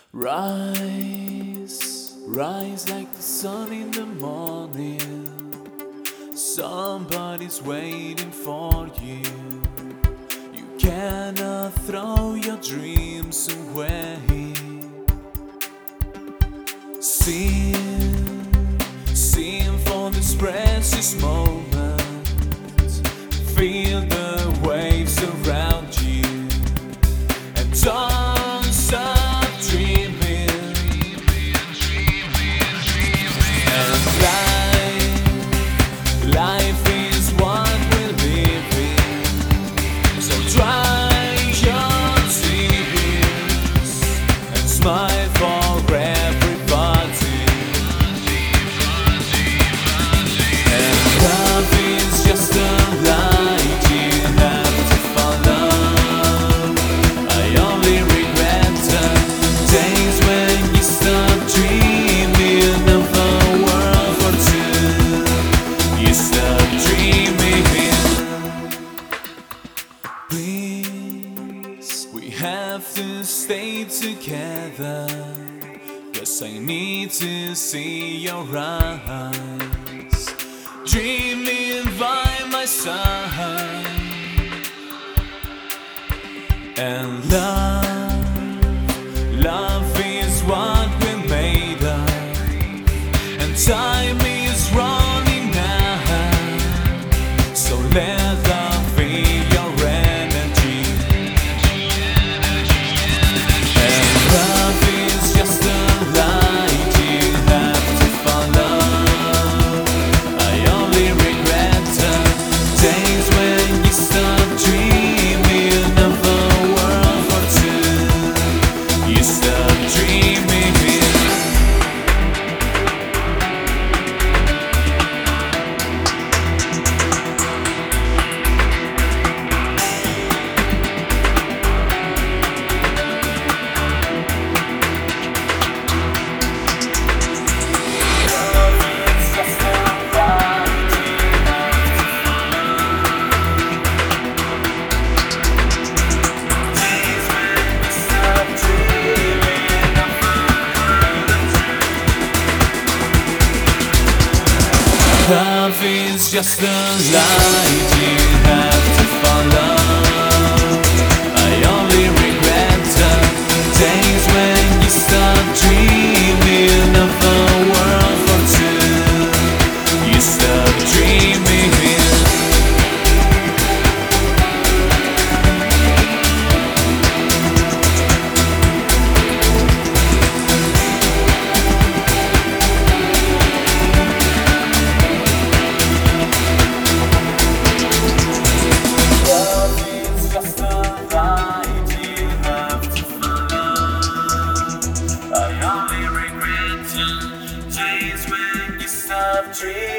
Rise, rise like the sun in the morning. Somebody's waiting for you. You cannot throw your dreams away. Sing for this precious moment. Feel the waves around you, and don't stop dreaming. And life is what we're living. So dry your tears and smile for everybody. And love is just a light you have to follow. I only regret the days when you stop dreaming of a world for two. You stop dreaming. Please, we have to stay together, 'cause I need to see your eyes dreaming by my side. And love is what we're made of. And time is running out, so let love be your energy. And love is just a light you have to follow. I only regret the days when you stop dreaming of a world for two. You stop dreaming. Love is just a light you have to follow. I only regret the days when you stop dreaming of a world for two. You stop dreaming. Days when you stop dreaming.